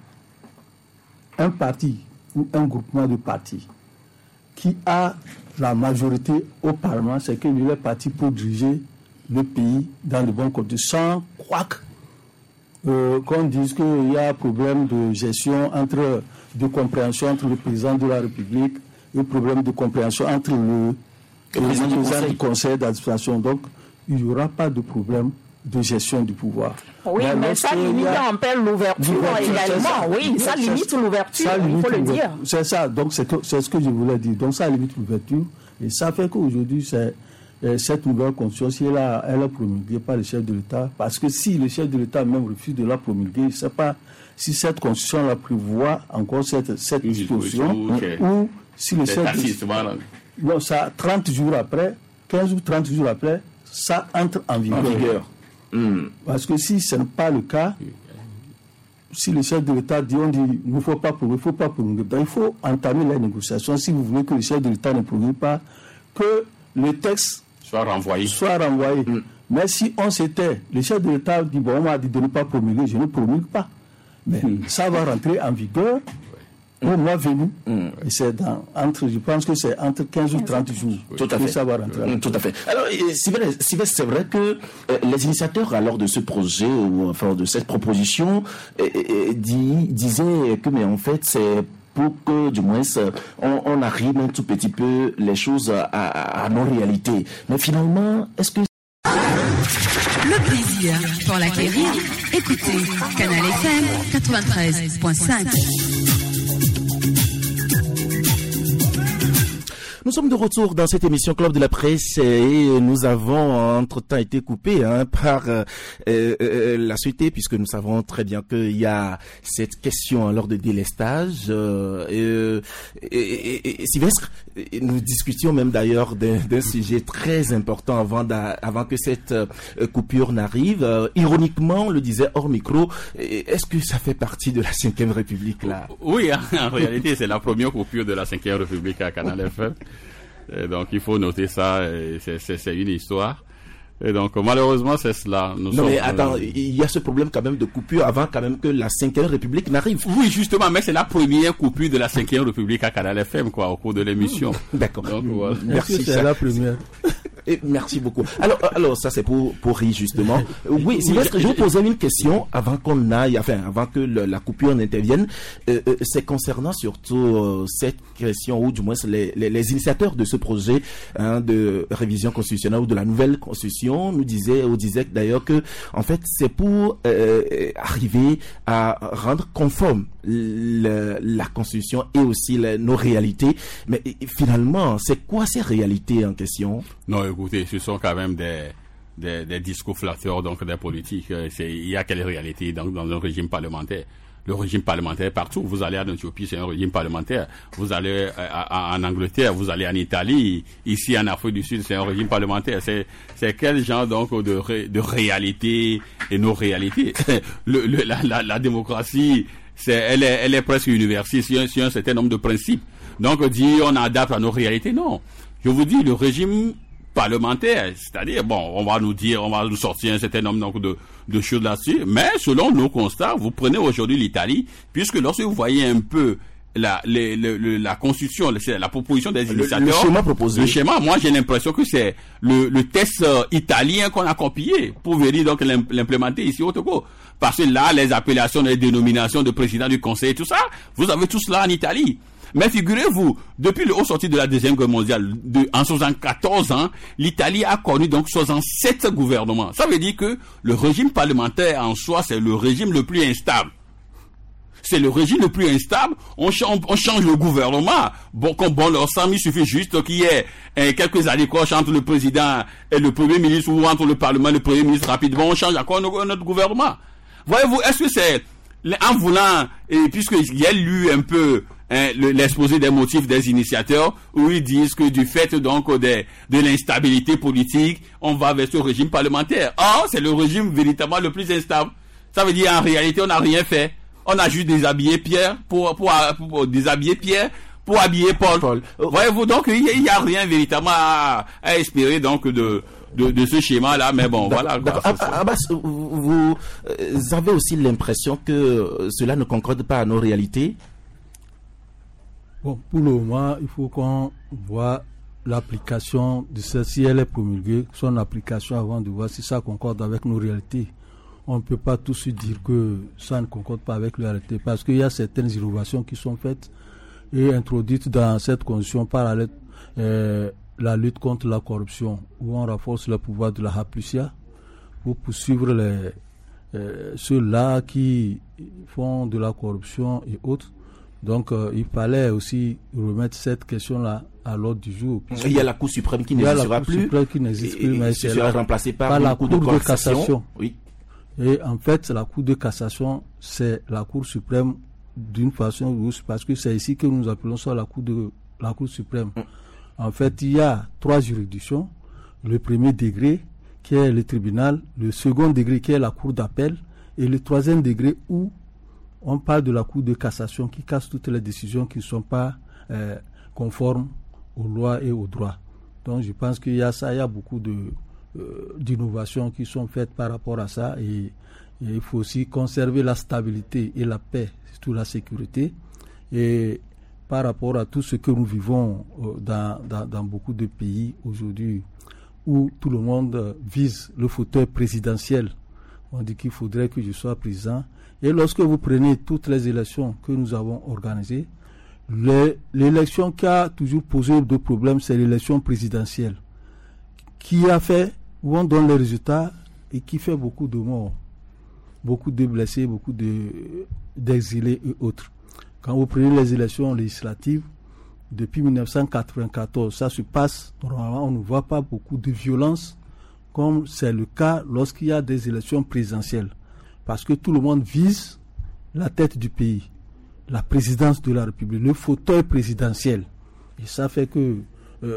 un parti ou un groupement de partis qui a la majorité au Parlement, c'est que lui est parti pour diriger le pays dans le bon côté, sans croire euh, qu'on dise qu'il y a problème de gestion entre, de compréhension entre le président de la République et problème de compréhension entre le, le président, le président du Conseil d'administration. Donc, il n'y aura pas de problème de gestion du pouvoir. Oui, mais, mais ça limite en perd l'ouverture également. Oui, ça limite l'ouverture, il faut le dire. C'est ça, donc c'est, que, c'est ce que je voulais dire. Donc ça limite l'ouverture. Et ça fait qu'aujourd'hui, c'est, euh, cette nouvelle constitution, si elle, a, elle est promulguée par le chef de l'État, parce que si le chef de l'État même refuse de la promulguer, je ne sais pas si cette constitution la prévoit encore cette, cette disposition, okay. ou si le chef de l'État... Non, ça, trente jours après, quinze ou trente jours après, ça entre en vigueur. En vigueur. Mmh. Parce que si ce n'est pas le cas, si le chef de l'État dit, on dit, il ne faut pas promulguer, il faut pas promulguer, il faut entamer les négociations. Si vous voulez que le chef de l'État ne promulgue pas, que le texte soit renvoyé. Soit renvoyé. Mmh. Mais si on s'était, le chef de l'État dit, bon, on m'a dit de ne pas promulguer, je ne promulgue pas. Mais mmh. ça va rentrer en vigueur au mois venu. Mm. Et c'est dans, entre, je pense que c'est entre quinze ou trente jours. Tout à fait. Ça va rentrer. Mm, tout à fait. Alors, c'est vrai, c'est vrai que euh, les initiateurs, alors, de ce projet, ou enfin, de cette proposition, euh, euh, dit, disaient que, mais en fait, c'est pour que, du moins, on, on arrive un tout petit peu les choses à, à, à nos réalités. Mais finalement, est-ce que... Le plaisir pour l'acquérir, écoutez Canal F M quatre-vingt-treize point cinq. Nous sommes de retour dans cette émission Club de la Presse et nous avons entre-temps été coupés hein, par euh, euh, la société puisque nous savons très bien qu'il y a cette question lors de délestage. Euh, et, et, et, Sylvestre, nous discutions même d'ailleurs d'un, d'un sujet très important avant, avant que cette euh, coupure n'arrive. Euh, ironiquement, on le disait hors micro, est-ce que ça fait partie de la cinquième République là? Oui, en réalité, c'est la première coupure de la cinquième République à Canal F M. Et donc il faut noter ça, c'est, c'est, c'est une histoire. Et donc malheureusement c'est cela. Nous non sommes, mais attends, euh... il y a ce problème quand même de coupure avant quand même que la cinquième République n'arrive. Oui justement, mais c'est la première coupure de la cinquième République à Canal F M quoi, au cours de l'émission. D'accord. Donc, voilà. Merci. C'est la première. Et merci beaucoup. Alors, alors ça c'est pour pour rire justement. Oui, Sylvestre, je vous posais une question avant qu'on aille, enfin avant que le, la coupure n'intervienne. Euh, euh, c'est concernant surtout euh, cette question, ou du moins les, les, les initiateurs de ce projet hein, de révision constitutionnelle ou de la nouvelle constitution nous disaient, ou disaient d'ailleurs que en fait c'est pour euh, arriver à rendre conforme le, la constitution et aussi le, nos réalités. Mais finalement, c'est quoi ces réalités en question? Non, écoutez, ce sont quand même des, des, des discours flatteurs, donc des politiques. C'est, il y a quelle réalité dans, dans un régime parlementaire? Le régime parlementaire partout. Vous allez en Éthiopie, c'est un régime parlementaire. Vous allez à, à, en Angleterre, vous allez en Italie, ici en Afrique du Sud, c'est un régime parlementaire. C'est, c'est quel genre donc de, ré, de réalité et nos réalités? le, le, la, la, la démocratie, c'est, elle est, elle est presque universelle sur un, sur un certain nombre de principes. Donc, dire on adapte à nos réalités, non. Je vous dis, le régime parlementaire, c'est-à-dire, bon, on va nous dire, on va nous sortir un certain nombre donc, de, de choses là-dessus, mais selon nos constats, vous prenez aujourd'hui l'Italie, puisque lorsque vous voyez un peu la, les, le, le, la constitution, la, la proposition des initiateurs, le, le schéma proposé, le schéma, moi j'ai l'impression que c'est le, le test euh, italien qu'on a copié pour venir donc l'implémenter ici au Togo. Parce que là, les appellations, les dénominations de président du conseil et tout ça, vous avez tout cela en Italie. Mais figurez-vous, depuis le haut sorti de la Deuxième Guerre mondiale, de, en soixante-quatorze ans, l'Italie a connu donc soixante-sept gouvernements. Ça veut dire que le régime parlementaire en soi, c'est le régime le plus instable. C'est le régime le plus instable. On change, on change le gouvernement. Bon, comme bon leur semble, il suffit juste qu'il y ait eh, quelques allicoches entre le président et le premier ministre, ou entre le parlement et le premier ministre rapidement. On change encore notre, notre gouvernement. Voyez-vous, est-ce que c'est en voulant, et puisqu'il y a lu un peu hein, l'exposé des motifs des initiateurs, où ils disent que du fait donc de, de l'instabilité politique, on va vers ce régime parlementaire. Or, c'est le régime véritablement le plus instable. Ça veut dire en réalité, on n'a rien fait. On a juste déshabillé Pierre pour, pour, pour, pour déshabiller Pierre pour habiller Paul. Paul. Voyez-vous, donc il n'y a, a rien véritablement à, à espérer donc de De, de ce schéma-là, mais bon, voilà. Quoi, Abbas, vous, vous avez aussi l'impression que cela ne concorde pas à nos réalités? Bon, pour le moment, il faut qu'on voit l'application de celle, si elle est promulguée, son application avant de voir si ça concorde avec nos réalités. On ne peut pas tout de suite dire que ça ne concorde pas avec la réalité, parce qu'il y a certaines innovations qui sont faites et introduites dans cette constitution parallèle. Euh, la lutte contre la corruption, où on renforce le pouvoir de la Haplusia pour poursuivre les, euh, ceux-là qui font de la corruption et autres. Donc, euh, il fallait aussi remettre cette question-là à l'ordre du jour. Il y a la Cour suprême qui n'existera plus. Cour qui n'existe plus, mais c'est sera remplacé par, par la Cour de, de cassation. cassation. Oui. Et en fait, la Cour de cassation, c'est la Cour suprême d'une façon ou autre, parce que c'est ici que nous appelons ça la Cour de la Cour suprême. Mm. En fait, il y a trois juridictions. Le premier degré, qui est le tribunal, le second degré, qui est la cour d'appel, et le troisième degré, où on parle de la cour de cassation, qui casse toutes les décisions qui ne sont pas euh, conformes aux lois et aux droits. Donc, je pense qu'il y a ça, il y a beaucoup de, euh, d'innovations qui sont faites par rapport à ça, et, et il faut aussi conserver la stabilité et la paix, surtout la sécurité, et par rapport à tout ce que nous vivons dans, dans, dans beaucoup de pays aujourd'hui où tout le monde vise le fauteuil présidentiel. On dit qu'il faudrait que je sois président. Et lorsque vous prenez toutes les élections que nous avons organisées, les, l'élection qui a toujours posé de problèmes, c'est l'élection présidentielle, qui a fait, où on donne les résultats et qui fait beaucoup de morts, beaucoup de blessés, beaucoup de, d'exilés et autres. Quand vous prenez les élections législatives, depuis mille neuf cent quatre-vingt-quatorze, ça se passe, normalement, on ne voit pas beaucoup de violence, comme c'est le cas lorsqu'il y a des élections présidentielles. Parce que tout le monde vise la tête du pays, la présidence de la République, le fauteuil présidentiel. Et ça fait que, euh,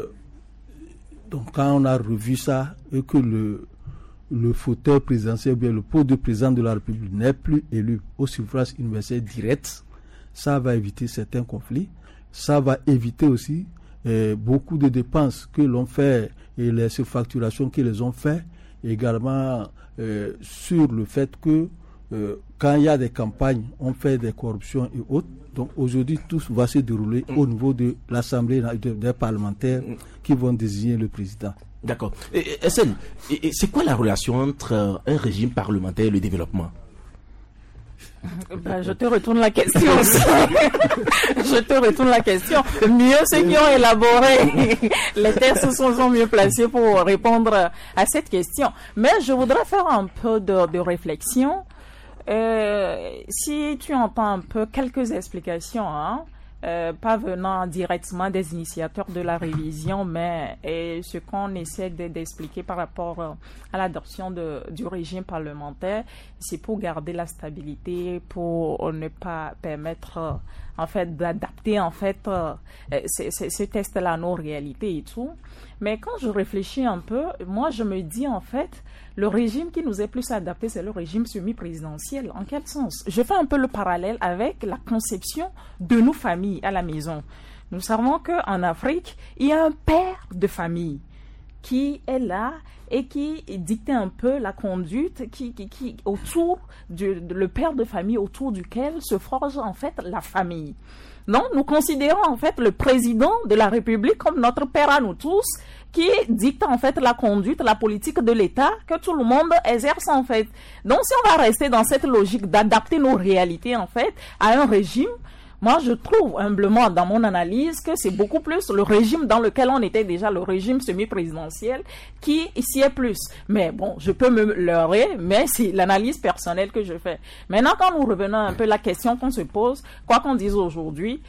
donc quand on a revu ça, et que le, le fauteuil présidentiel, bien le poste de président de la République n'est plus élu au suffrage universel direct, ça va éviter certains conflits. Ça va éviter aussi euh, beaucoup de dépenses que l'on fait et les surfacturations que les ont fait. Également euh, sur le fait que euh, quand il y a des campagnes, on fait des corruptions et autres. Donc aujourd'hui, tout va se dérouler mmh. au niveau de l'Assemblée des parlementaires mmh. qui vont désigner le président. D'accord. S L, c'est quoi la relation entre un régime parlementaire et le développement? Ben, je te retourne la question. je te retourne la question. Mieux ceux qui ont élaboré les textes sont, sont mieux placés pour répondre à cette question. Mais je voudrais faire un peu de, de réflexion. Euh, si tu entends un peu quelques explications, hein, Euh, pas venant directement des initiateurs de la révision, mais et ce qu'on essaie de, d'expliquer par rapport euh, à l'adoption de, du régime parlementaire, c'est pour garder la stabilité, pour ne pas permettre euh, en fait d'adapter en fait euh, ces, ces, ces tests-là à nos réalités et tout. Mais quand je réfléchis un peu, moi je me dis en fait, le régime qui nous est plus adapté, c'est le régime semi-présidentiel. En quel sens? Je fais un peu le parallèle avec la conception de nos familles à la maison. Nous savons qu'en Afrique, il y a un père de famille qui est là et qui dicte un peu la conduite qui, qui, qui autour du le père de famille autour duquel se forge en fait la famille. Donc, nous considérons en fait le président de la République comme notre père à nous tous, qui dicte en fait la conduite, la politique de l'État que tout le monde exerce en fait. Donc, si on va rester dans cette logique d'adapter nos réalités en fait à un régime, moi je trouve humblement dans mon analyse que c'est beaucoup plus le régime dans lequel on était déjà, le régime semi-présidentiel, qui ici est plus. Mais bon, je peux me leurrer, mais c'est l'analyse personnelle que je fais. Maintenant, quand nous revenons un peu à la question qu'on se pose, quoi qu'on dise aujourd'hui,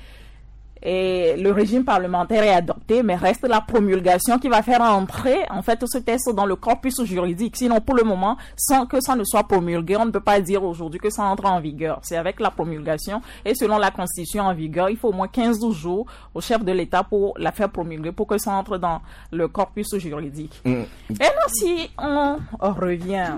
et le régime parlementaire est adopté, mais reste la promulgation qui va faire entrer en fait ce texte dans le corpus juridique. Sinon, pour le moment, sans que ça ne soit promulgué, on ne peut pas dire aujourd'hui que ça entre en vigueur. C'est avec la promulgation et selon la Constitution en vigueur, il faut au moins quinze jours au chef de l'État pour la faire promulguer, pour que ça entre dans le corpus juridique. Mmh. Et là, si on revient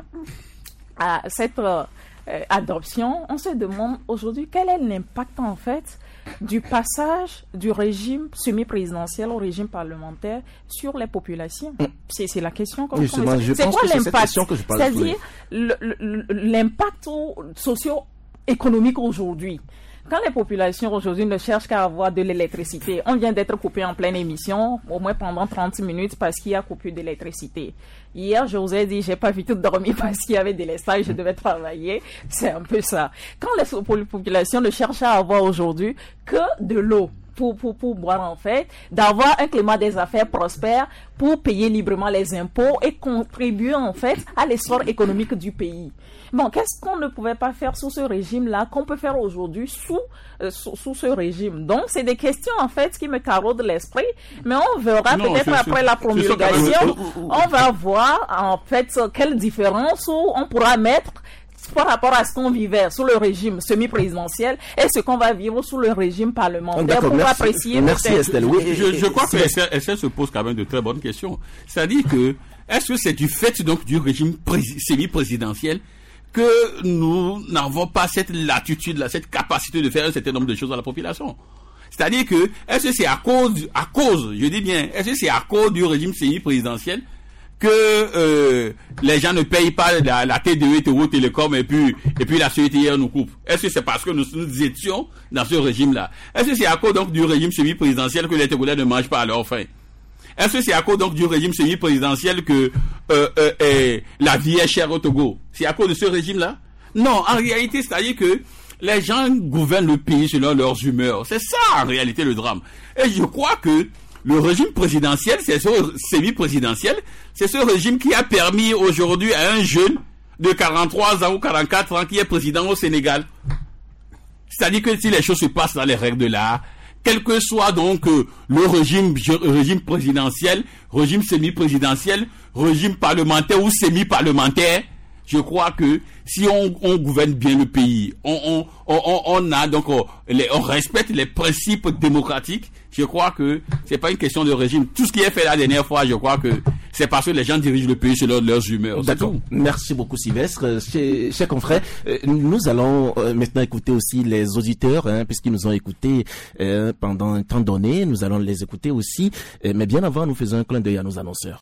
à cette euh, adoption, on se demande aujourd'hui quel est l'impact en fait du passage du régime semi-présidentiel au régime parlementaire sur les populations. Mm. C'est, c'est la question que oui, je pose. C'est quoi l'impact? C'est-à-dire le, le, l'impact socio-économique aujourd'hui. Quand les populations aujourd'hui ne cherchent qu'à avoir de l'électricité, on vient d'être coupé en pleine émission, au moins pendant trente minutes parce qu'il y a coupure d'électricité. Hier, je vous ai dit, j'ai pas vu tout dormir parce qu'il y avait des lestages, je devais travailler. C'est un peu ça. Quand les populations ne cherchent à avoir aujourd'hui que de l'eau pour, pour, pour boire en fait, d'avoir un climat des affaires prospère pour payer librement les impôts et contribuer en fait à l'essor économique du pays. Bon, qu'est-ce qu'on ne pouvait pas faire sous ce régime-là, qu'on peut faire aujourd'hui sous, euh, sous, sous ce régime? Donc, c'est des questions, en fait, qui me taraudent l'esprit, mais on verra non, peut-être après la promulgation, on va voir, en fait, quelle différence on pourra mettre par rapport à ce qu'on vivait sous le régime semi-présidentiel et ce qu'on va vivre sous le régime parlementaire. D'accord, pour merci, apprécier. Merci Estelle. Oui, je, je crois que Estelle se pose quand même de très bonnes questions. C'est-à-dire que, est-ce que c'est du fait donc du régime pré- semi-présidentiel que nous n'avons pas cette latitude, cette capacité de faire un certain nombre de choses à la population? C'est-à-dire que, est-ce que c'est à cause, à cause, je dis bien, est-ce que c'est à cause du régime semi-présidentiel que euh, les gens ne payent pas la, la T D E, T O Télécom et puis et puis la C E T R nous coupe? Est-ce que c'est parce que nous, nous étions dans ce régime-là? Est-ce que c'est à cause donc du régime semi-présidentiel que les Togolais ne mangent pas à leur faim? Est-ce que c'est à cause donc du régime semi-présidentiel que euh, euh, euh, la vie est chère au Togo? C'est à cause de ce régime-là? Non, en réalité, c'est-à-dire que les gens gouvernent le pays selon leurs humeurs. C'est ça en réalité le drame. Et je crois que le régime présidentiel, c'est ce semi-présidentiel, c'est ce régime qui a permis aujourd'hui à un jeune de quarante-trois ans ou quarante-quatre ans qui est président au Sénégal. C'est-à-dire que si les choses se passent dans les règles de l'art, quel que soit donc euh, le régime, régime présidentiel, régime semi-présidentiel, régime parlementaire ou semi-parlementaire, je crois que si on, on gouverne bien le pays, on, on, on, on a donc on, les, on respecte les principes démocratiques. Je crois que c'est pas une question de régime. Tout ce qui est fait la dernière fois, je crois que c'est parce que les gens dirigent le pays selon leurs humeurs. D'accord. Merci beaucoup Sylvestre. Chers, chers confrères, nous allons maintenant écouter aussi les auditeurs, hein, puisqu'ils nous ont écoutés euh, pendant un temps donné. Nous allons les écouter aussi. Mais bien avant, nous faisons un clin d'œil à nos annonceurs.